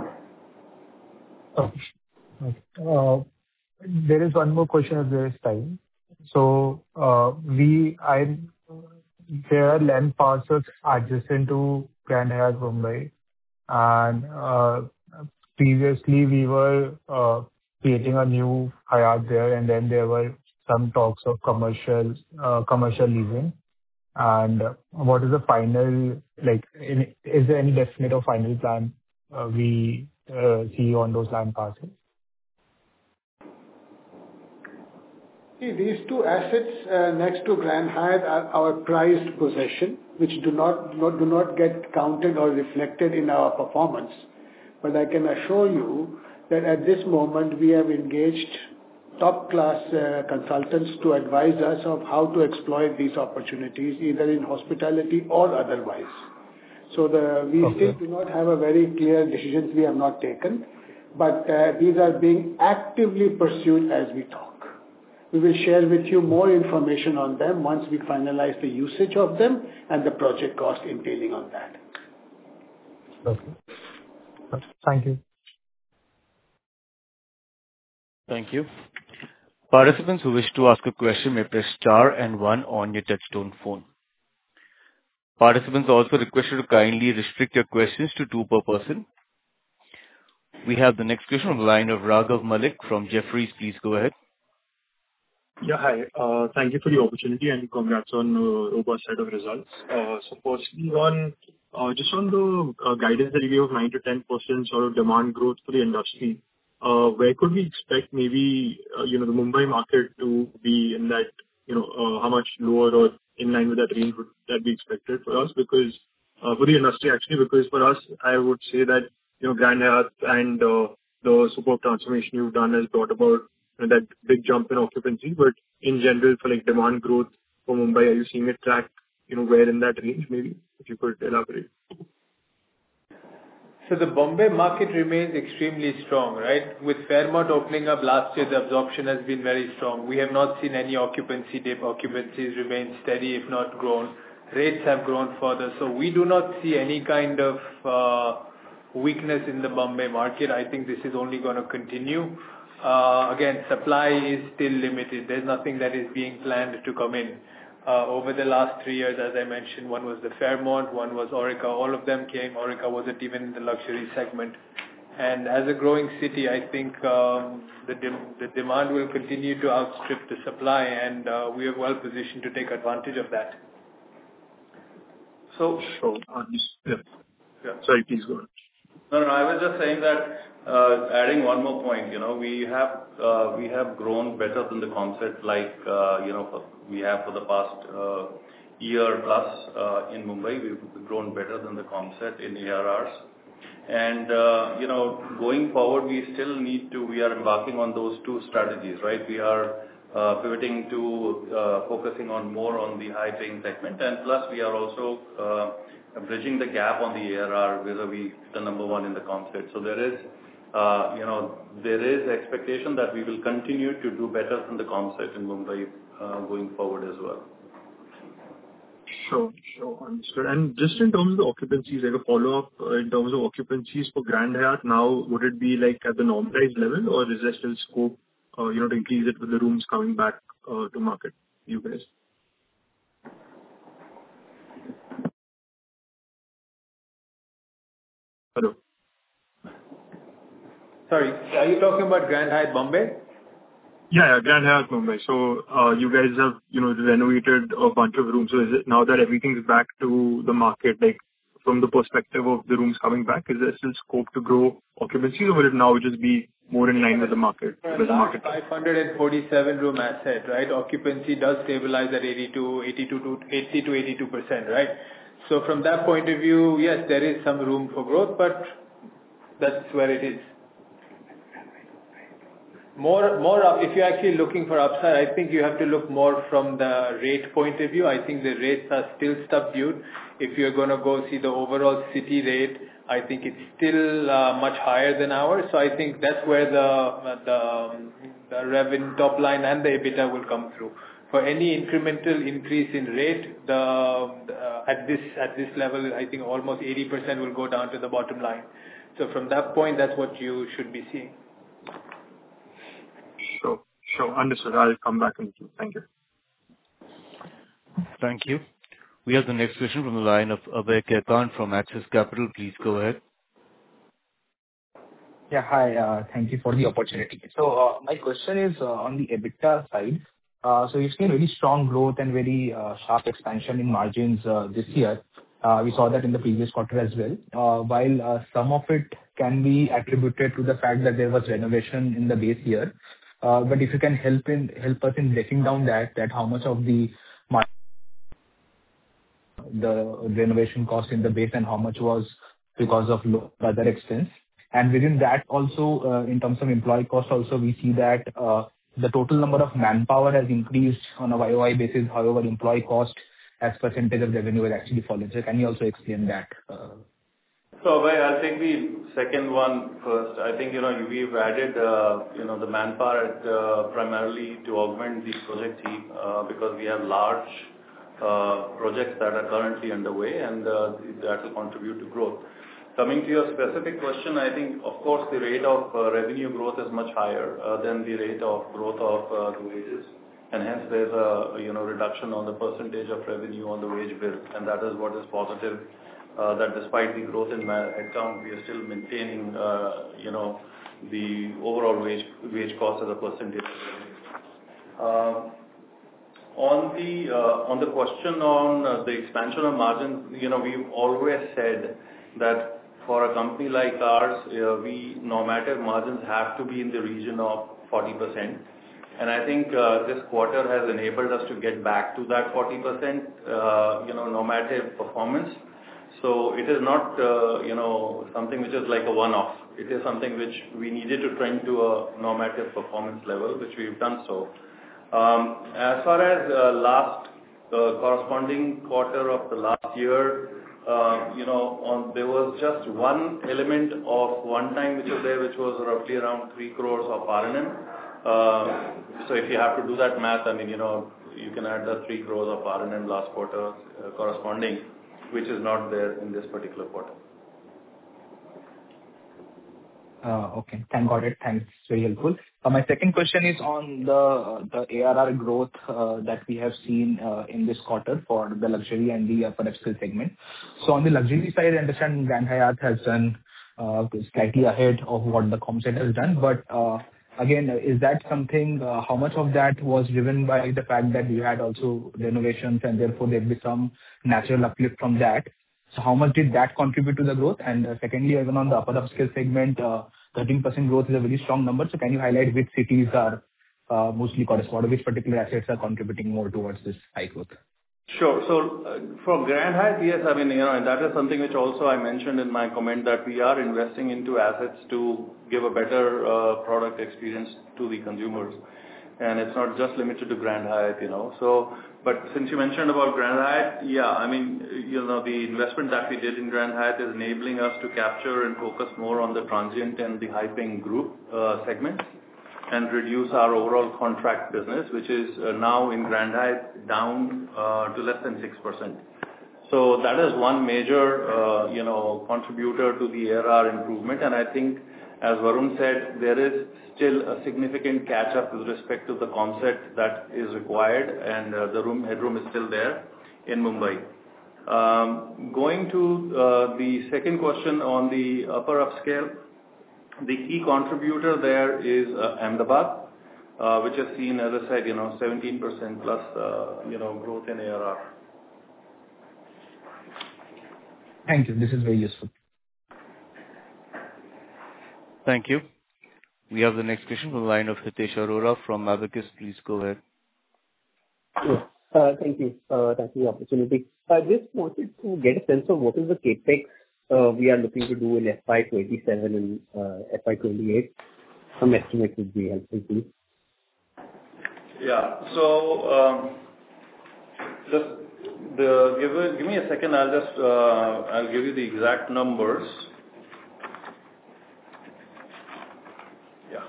Okay. Okay. Uh, There is one more question if there is time. So, uh, we, I, there are land parcels adjacent to Grand Hyatt Mumbai, and uh, previously we were uh, creating a new Hyatt there, and then there were some talks of commercial uh, commercial leasing. And what is the final, like, in- is there any definite or final plan uh, we uh, see on those land parcels? See, these two assets uh, next to Grand Hyatt are our prized possession, which do not, not do not get counted or reflected in our performance. But I can assure you that at this moment we have engaged top-class uh, consultants to advise us of how to exploit these opportunities, either in hospitality or otherwise. So the, we Okay. still do not have a very clear decisions we have not taken, but uh, these are being actively pursued as we talk. We will share with you more information on them once we finalize the usage of them and the project cost entailing on that. Okay. Okay. Thank you. Thank you. Participants who wish to ask a question may press star and one on your touchtone phone. Participants are also requested to kindly restrict your questions to two per person. We have the next question on the line of Raghav Malik from Jefferies. Please go ahead. Yeah, hi. Uh, Thank you for the opportunity and congrats on a robust set of results. Uh, So firstly, on uh, just on the uh, guidance that you gave of nine to ten percent sort of demand growth for the industry, uh, where could we expect maybe, uh, you know, the Mumbai market to be in that, you know, uh, how much lower or in line with that range would that be expected for us? Because uh, for the industry, actually, because for us, I would say that, you know, Grand Hyatt and uh, the superb transformation you've done has brought about that big jump in occupancy. But in general, for like demand growth for Mumbai, are you seeing it track, you know, where in that range, maybe? If you could elaborate. So the Bombay market remains extremely strong, right? With Fairmont opening up last year, the absorption has been very strong. We have not seen any occupancy dip. Occupancies remain steady, if not grown. Rates have grown further. So we do not see any kind of uh, weakness in the Bombay market. I think this is only going to continue. Uh, again, supply is still limited. There's nothing that is being planned to come in. Uh, over the last three years, as I mentioned, one was the Fairmont, one was Aurika. All of them came. Aurika wasn't even in the luxury segment. And as a growing city, I think um, the, de- the demand will continue to outstrip the supply, and uh, we are well positioned to take advantage of that. So, So, uh, just- yeah. Yeah. Sorry, please go on. No, no, I was just saying that, uh, adding one more point, you know, we have, uh, we have grown better than the concept like, uh, you know, for, we have for the past, uh, year plus, uh, in Mumbai. We've grown better than the concept in A R Rs. And, uh, you know, going forward, we still need to, we are embarking on those two strategies, right? We are, uh, pivoting to, uh, focusing on more on the high paying segment. And plus we are also, uh, bridging the gap on the A R R vis-a-vis the number one in the concept. So there is, uh, you know, there is expectation that we will continue to do better than the concept in Mumbai uh, going forward as well. Sure, sure, understood. And just in terms of the occupancies, like a follow-up, uh, in terms of occupancies for Grand Hyatt, now would it be like at the normalized level, or is there still scope, uh, you know, to increase it with the rooms coming back uh, to market, you guys? Hello. Sorry, are you talking about Grand Hyatt Bombay? Yeah, yeah, Grand Hyatt Mumbai. So, uh, you guys have, you know, renovated a bunch of rooms. So is it now that everything's back to the market, like from the perspective of the rooms coming back, is there still scope to grow occupancy, or will it now just be more in line with the market? With the market? five hundred forty-seven room asset, right? Occupancy does stabilize at eighty-two, eighty-two to eighty to eighty-two percent, right? So from that point of view, yes, there is some room for growth, but that's where it is. More, more up, if you're actually looking for upside, I think you have to look more from the rate point of view. I think the rates are still subdued. If you're going to go see the overall city rate, I think it's still uh, much higher than ours. So I think that's where the, the, the revenue top line and the EBITDA will come through. For any incremental increase in rate, the, the at this at this level, I think almost eighty percent will go down to the bottom line. So from that point, that's what you should be seeing. Sure, sure. Understood. I'll come back in the queue. Thank you. Thank you. We have the next question from the line of Abhay Khaitan from Axis Capital. Please go ahead. Yeah, hi. Uh, thank you for the opportunity. So uh, my question is uh, on the EBITDA side. Uh, so you've seen very strong growth and very uh, sharp expansion in margins uh, this year. Uh, we saw that in the previous quarter as well. Uh, while uh, some of it can be attributed to the fact that there was renovation in the base year. Uh, but if you can help in help us in breaking down that, that how much of the the renovation cost in the base and how much was because of low other expense. And within that also, uh, in terms of employee cost also, we see that uh, the total number of manpower has increased on a Y O Y basis. However, employee cost as percentage of revenue has actually fallen. So can you also explain that? Uh, So, Abhay, I'll take the second one first. I think, you know, we've added, uh, you know, the manpower at, uh, primarily to augment the project team, uh, because we have large uh, projects that are currently underway, and uh, that will contribute to growth. Coming to your specific question, I think, of course, the rate of uh, revenue growth is much higher uh, than the rate of growth of uh, the wages. And hence there's a, you know, reduction on the percentage of revenue on the wage bill, and that is what is positive. Uh, that despite the growth in headcount, we are still maintaining, uh, you know, the overall wage wage cost as a percentage. Uh, on the uh, on the question on uh, the expansion of margins, you know, we've always said that for a company like ours, uh, we normative margins have to be in the region of forty percent. And I think uh, this quarter has enabled us to get back to that forty percent, uh, you know, normative performance. So it is not, uh, you know, something which is like a one-off. It is something which we needed to trend to a normative performance level, which we've done so. Um, as far as uh, last uh, corresponding quarter of the last year, uh, you know, on there was just one element of one time which was there, which was roughly around three crores of R and M. Uh, so if you have to do that math, I mean, you know, you can add the three crores of R and M last quarter uh, corresponding, which is not there in this particular quarter. Uh, okay, thank God it. Thanks, very helpful. Uh, my second question is on the the A R R growth uh, that we have seen uh, in this quarter for the luxury and the upper upscale segment. So on the luxury side, I understand Grand Hyatt has done uh, slightly ahead of what the concept has done, but uh, again, is that something, uh, how much of that was driven by the fact that you had also renovations and therefore there will be some natural uplift from that? So how much did that contribute to the growth? And uh, secondly, even on the upper upscale segment, uh, thirteen percent growth is a very strong number. So can you highlight which cities are uh, mostly corresponding, which particular assets are contributing more towards this high growth? Sure. So uh, for Grand Hyatt, yes, I mean, you know, and that is something which also I mentioned in my comment that we are investing into assets to give a better uh, product experience to the consumers. And it's not just limited to Grand Hyatt, you know. So, but since you mentioned about Grand Hyatt, yeah, I mean, you know, the investment that we did in Grand Hyatt is enabling us to capture and focus more on the transient and the high-paying group uh, segment, and reduce our overall contract business, which is uh, now in Grand Hyatt down uh, to less than six percent. So that is one major, uh, you know, contributor to the A R R improvement. And I think, as Varun said, there is still a significant catch-up with respect to the concept that is required, and uh, the room headroom is still there in Mumbai. Um, going to uh, the second question on the upper upscale, the key contributor there is uh, Ahmedabad, uh, which has seen, as I said, you know, seventeen percent plus, uh, you know, growth in A R R. Thank you. This is very useful. Thank you. We have the next question from the line of Hitesh Arora from Abacus. Please go ahead. Yes. Uh, Thank you. Uh, Thank you for the opportunity. I just wanted to get a sense of what is the CapEx uh, we are looking to do in F Y twenty-seven and uh, F Y twenty-eight. Some estimate would be helpful, please. Yeah. So, um, just the give a- give me a second. I'll just uh, I'll give you the exact numbers. Yeah.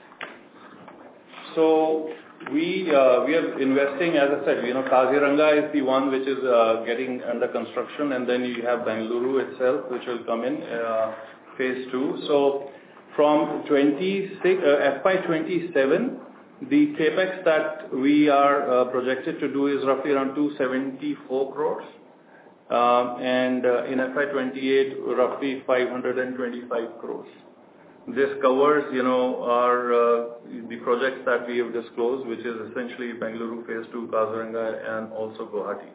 So we uh, we are investing, as I said, you know, Kaziranga is the one which is uh, getting under construction, and then you have Bengaluru itself, which will come in uh, phase two. So from twenty-six, uh, F Y twenty-seven, the capex that we are uh, projected to do is roughly around two seventy-four crores, um, and uh, in F Y twenty-eight, roughly five hundred twenty-five crores. This covers, you know, our uh, the projects that we have disclosed, which is essentially Bengaluru phase two, Kaziranga, and also Guwahati.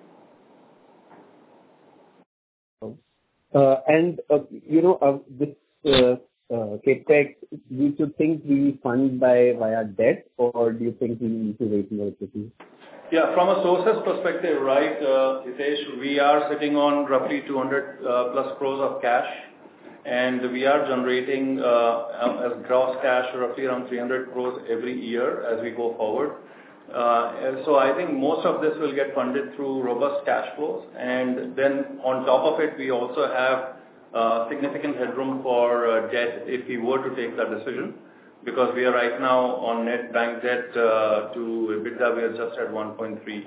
Uh, And, uh, you know, uh, this uh, uh, CapEx, do you think we fund by via debt, or do you think we need to raise more equity? Yeah, from a sources perspective, right, uh, Hitesh, we are sitting on roughly two hundred uh, plus crores of cash, and we are generating uh, as gross cash roughly around three hundred crores every year as we go forward. Uh, and so I think most of this will get funded through robust cash flows, and then on top of it, we also have uh, significant headroom for uh, debt if we were to take that decision, because we are right now on net bank debt uh, to EBITDA, we are just at one point three.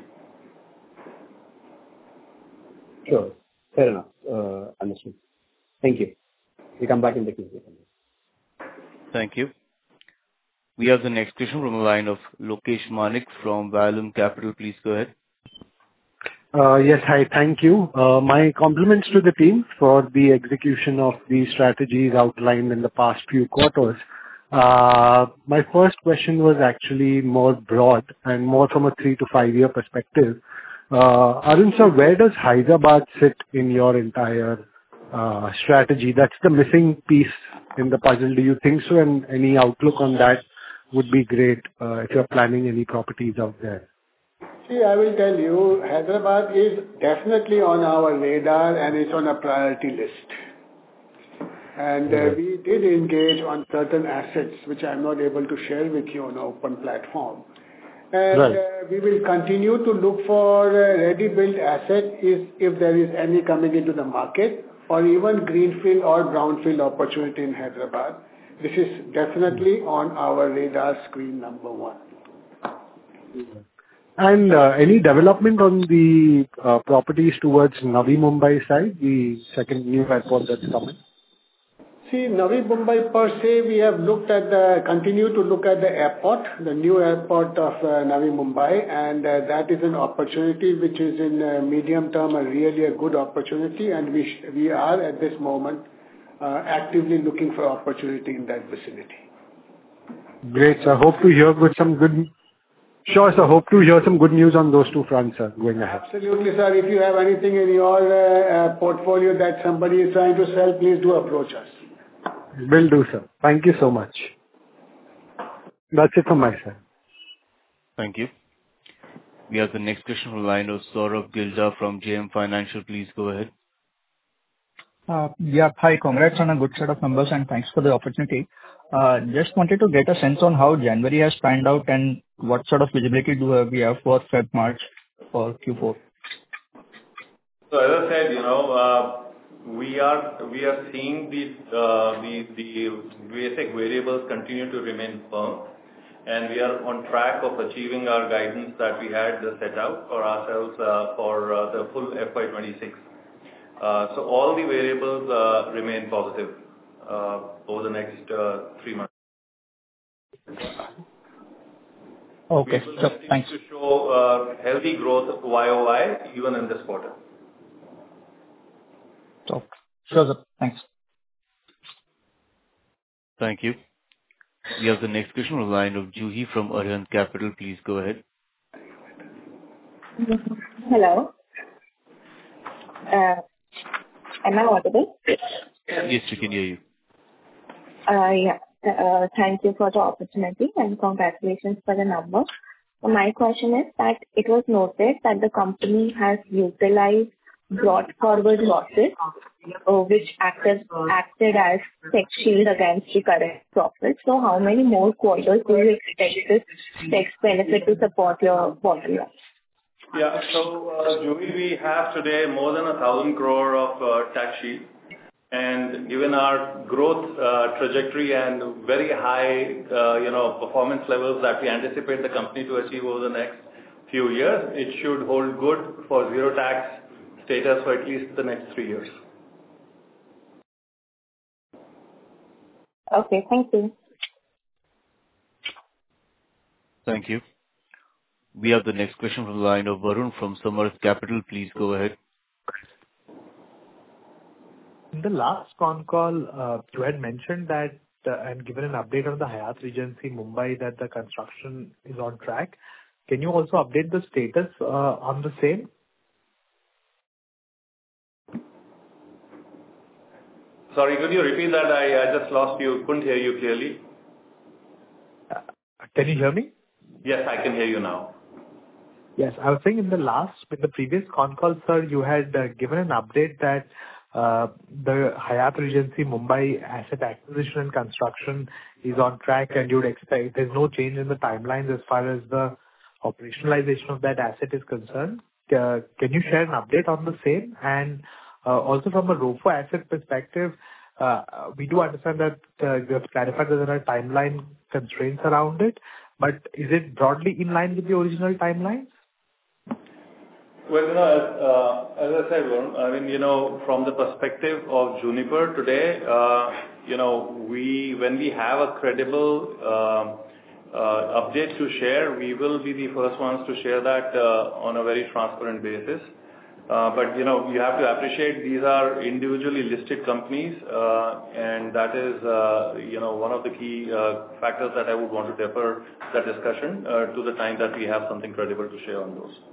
Sure. Fair enough. Uh, Understood. Thank you. We come back in the queue. Thank you. We have the next question from the line of Lokesh Manik from Vallum Capital. Please go ahead. Uh, Yes. Hi. Thank you. Uh, My compliments to the team for the execution of the strategies outlined in the past few quarters. Uh, My first question was actually more broad and more from a three to five-year perspective. Uh, Arun sir, where does Hyderabad sit in your entire uh, strategy? That's the missing piece in the puzzle. Do you think so? And any outlook on that would be great uh, if you're planning any properties out there. See, I will tell you, Hyderabad is definitely on our radar and it's on a priority list. And uh, we did engage on certain assets, which I'm not able to share with you on an open platform. And Right. uh, we will continue to look for uh, ready-built asset is, if there is any coming into the market, or even greenfield or brownfield opportunity in Hyderabad. This is definitely on our radar screen number one. And uh, any development on the uh, properties towards Navi Mumbai side, the second new airport that's coming? See, Navi Mumbai per se, we have looked at the, continue to look at the airport, the new airport of uh, Navi Mumbai, and uh, that is an opportunity which is in uh, medium term a really a good opportunity, and we sh- we are at this moment uh, actively looking for opportunity in that vicinity. Great. So I hope to hear good, some good Sure, sir. Hope to hear some good news on those two fronts, sir, going ahead. Absolutely, sir. If you have anything in your uh, uh, portfolio that somebody is trying to sell, please do approach us. Will do, sir. Thank you so much. That's it from my side. Thank you. We have the next question from the line of Saurabh Gilda from J M Financial. Please go ahead. Uh, yeah, hi. Congrats on a good set of numbers and thanks for the opportunity. Uh, just wanted to get a sense on how January has panned out and what sort of visibility do we have for Feb March for Q four. So as I said, you know, uh, we are we are seeing the uh, the the basic variables continue to remain firm, and we are on track of achieving our guidance that we had set out for ourselves uh, for uh, the full F Y twenty-six. Uh, so all the variables uh, remain positive uh, over the next uh, three months. Okay, we will so continue thanks. to show uh, healthy growth Y O Y even in this quarter. So, sure, sir. Thanks. Thank you. We have the next question on the line of Juhi from Arihant Capital. Please go ahead. Hello. Uh, am I audible? Yes, we can hear you. Uh, yeah. Uh, thank you for the opportunity and congratulations for the number. So my question is that it was noted that the company has utilized brought forward losses, uh, which acted, acted as tax shield against the current profit. So how many more quarters do you expect this tax benefit to support your bottom line? Yeah, so uh, Juhi, we have today more than a thousand crore of uh, tax shield. And given our growth uh, trajectory and very high, uh, you know, performance levels that we anticipate the company to achieve over the next few years, it should hold good for zero tax status for at least the next three years. Okay, thank you. Thank you. We have the next question from the line of Varun from Samarth Capital. Please go ahead. In the last con call, uh, you had mentioned that uh, and given an update on the Hyatt Regency Mumbai that the construction is on track. Can you also update the status uh, on the same? Sorry, could you repeat that? I, I just lost you. Couldn't hear you clearly. Uh, can you hear me? Yes, I can hear you now. Yes, I was saying in the last, in the previous con call, sir, you had uh, given an update that uh, the Hyatt Regency Mumbai asset acquisition and construction is on track, and you would expect there's no change in the timelines as far as the operationalization of that asset is concerned. Uh, can you share an update on the same? And uh, also from a ROFO asset perspective, uh, we do understand that uh, you have clarified that there are timeline constraints around it, but is it broadly in line with the original timelines? Well, you know, as, uh, as I said, Varun, I mean, you know, from the perspective of Juniper today, uh, you know, we, when we have a credible uh, uh, update to share, we will be the first ones to share that uh, on a very transparent basis. Uh, but, you know, you have to appreciate these are individually listed companies, uh, and that is, uh, you know, one of the key uh, factors that I would want to defer that discussion uh, to the time that we have something credible to share on those.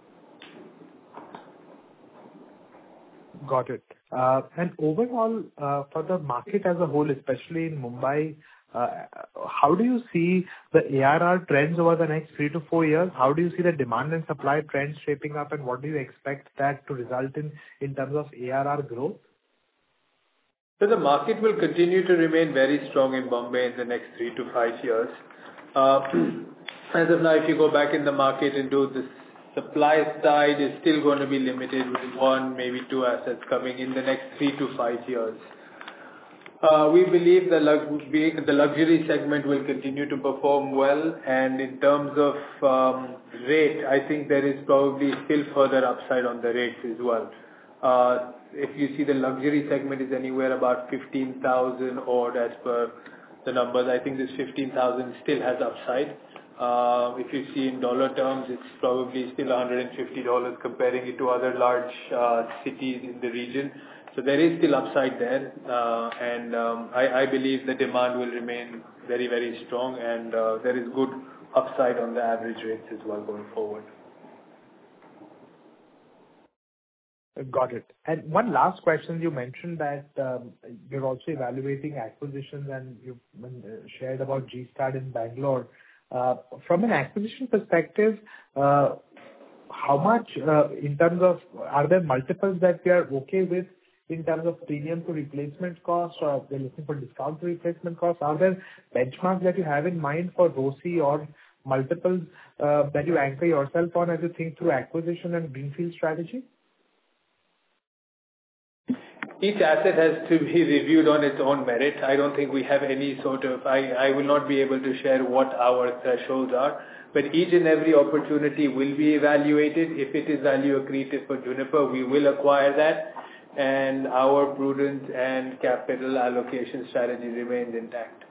Got it. Uh, And overall, uh, for the market as a whole, especially in Mumbai, uh, how do you see the A R R trends over the next three to four years? How do you see the demand and supply trends shaping up, and what do you expect that to result in in terms of A R R growth? So the market will continue to remain very strong in Bombay in the next three to five years. Uh, as of now, if you go back in the market and do this, supply side is still going to be limited with one, maybe two assets coming in the next three to five years. Uh, we believe the, lux- the luxury segment will continue to perform well, and in terms of um, rate, I think there is probably still further upside on the rates as well. Uh, if you see the luxury segment is anywhere about fifteen thousand odd as per the numbers, I think this fifteen thousand still has upside. Uh, if you see in dollar terms, it's probably still one hundred fifty dollars comparing it to other large uh, cities in the region. So there is still upside there, uh, and um, I, I believe the demand will remain very, very strong, and uh, there is good upside on the average rates as well going forward. Got it. And one last question. You mentioned that um, you're also evaluating acquisitions, and you uh, shared about G-Start in Bangalore. Uh, From an acquisition perspective, uh, how much uh, in terms of, are there multiples that we are okay with in terms of premium to replacement cost, or they're looking for discount to replacement cost? Are there benchmarks that you have in mind for R O C E or multiples uh, that you anchor yourself on as you think through acquisition and greenfield strategy? Each asset has to be reviewed on its own merit. I don't think we have any sort of, I, I will not be able to share what our thresholds are, but each and every opportunity will be evaluated. If it is value accretive for Juniper, we will acquire that, and our prudent and capital allocation strategy remains intact.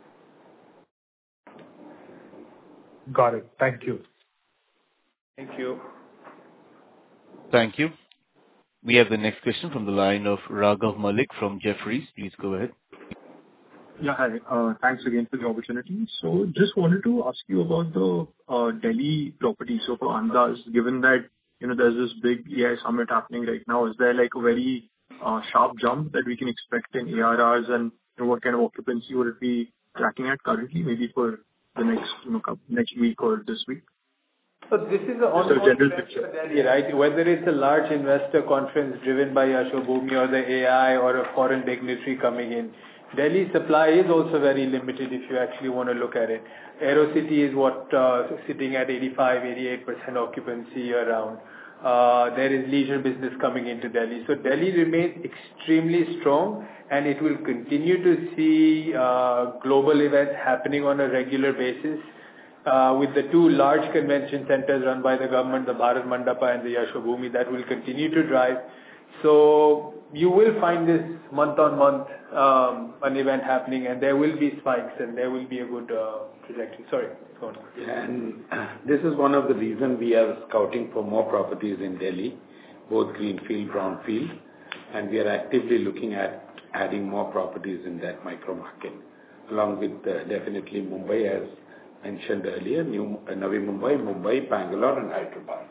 Got it. Thank you. Thank you. Thank you. We have the next question from the line of Raghav Malik from Jefferies. Please go ahead. Yeah, hi. Uh, Thanks again for the opportunity. So just wanted to ask you about the uh, Delhi property. So for Andaz, given that, you know, there's this big A I summit happening right now, is there like a very uh, sharp jump that we can expect in A R Rs, and you know, what kind of occupancy would it be tracking at currently, maybe for the next, you know, couple- next week or this week? So this is the ongoing trend for Delhi, right? Whether it's a large investor conference driven by Yashobhoomi or the A I or a foreign dignitary coming in, Delhi supply is also very limited if you actually want to look at it. Aerocity is what, uh, sitting at eighty-five, eighty-eight percent occupancy around. Uh, there is leisure business coming into Delhi. So Delhi remains extremely strong, and it will continue to see uh, global events happening on a regular basis. Uh, with the two large convention centers run by the government, the Bharat Mandapa and the Yashobhoomi, that will continue to drive. So you will find this month on month um, an event happening, and there will be spikes, and there will be a good uh, trajectory. Sorry, go on. And this is one of the reasons we are scouting for more properties in Delhi, both greenfield, brownfield, and we are actively looking at adding more properties in that micro market, along with uh, definitely Mumbai, as mentioned earlier, New uh, Navi Mumbai, Mumbai, Bangalore, and Hyderabad.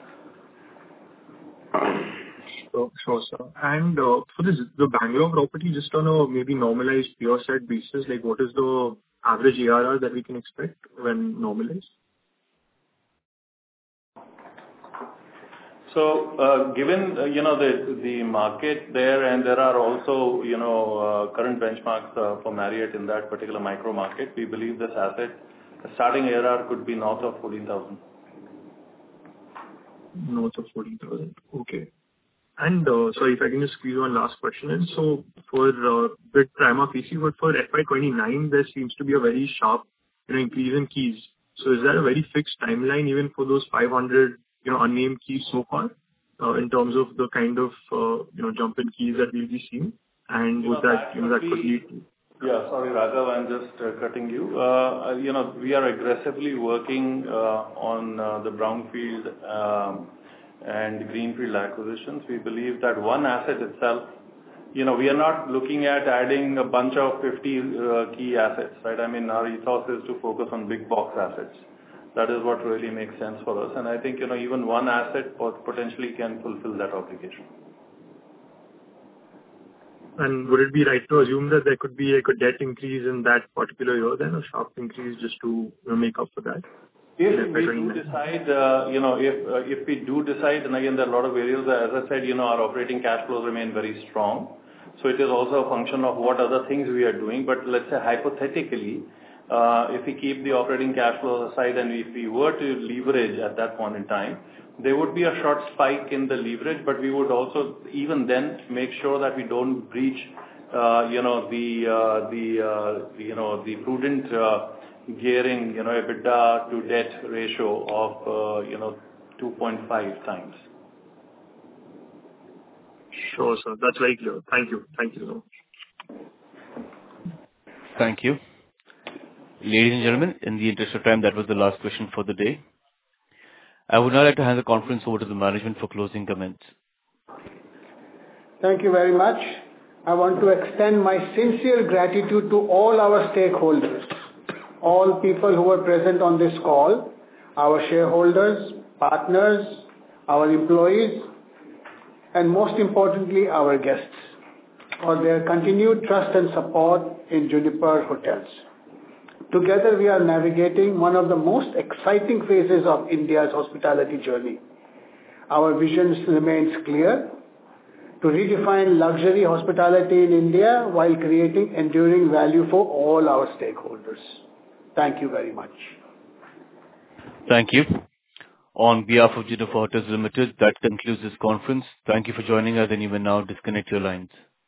Sure, sure, sir. And uh, for this, the Bangalore property, just on a maybe normalized pure set basis, like what is the average A R R that we can expect when normalized? So, uh, given, uh, you know, the the market there, and there are also, you know, uh, current benchmarks uh, for Marriott in that particular micro market, we believe this asset, the starting A R R could be north of fourteen thousand. North of fourteen thousand. Okay. And uh, sorry, if I can just squeeze one last question in. So for uh, bit prima facie, but for F Y twenty-nine, there seems to be a very sharp, you know, increase in keys. So is there a very fixed timeline even for those five hundred, you know, unnamed keys so far, uh, in terms of the kind of, uh, you know, jump in keys that we'll be seeing? And would that, you know, that could lead to... Yeah, sorry, Raghav, I'm just uh, cutting you. Uh, you know, we are aggressively working uh, on uh, the brownfield um, and greenfield acquisitions. We believe that one asset itself, you know, we are not looking at adding a bunch of fifty uh, key assets, right? I mean, our ethos is to focus on big box assets. That is what really makes sense for us. And I think, you know, even one asset potentially can fulfill that obligation. And would it be right to assume that there could be like a debt increase in that particular year, then a sharp increase just to, you know, make up for that? If we do decide, uh, you know, if uh, if we do decide, and again, there are a lot of variables. As I said, you know, our operating cash flows remain very strong. So it is also a function of what other things we are doing. But let's say hypothetically, uh, if we keep the operating cash flows aside and if we were to leverage at that point in time, there would be a short spike in the leverage, but we would also even then make sure that we don't breach, uh, you know, the, uh, the, uh, the, you know, the prudent uh, gearing, you know, EBITDA to debt ratio of, uh, you know, two point five times. Sure, sir. That's very clear. Thank you. Thank you so much. Thank you. Ladies and gentlemen, in the interest of time, that was the last question for the day. I would now like to hand the conference over to the management for closing comments. Thank you very much. I want to extend my sincere gratitude to all our stakeholders all people who were present on this call, our shareholders, partners, our employees, and most importantly, our guests, for their continued trust and support in Juniper Hotels. Together, we are navigating one of the most exciting phases of India's hospitality journey. Our vision remains clear: to redefine luxury hospitality in India while creating enduring value for all our stakeholders. Thank you very much. Thank you. On behalf of Juniper Hotels Limited, that concludes this conference. Thank you for joining us, and you may now disconnect your lines.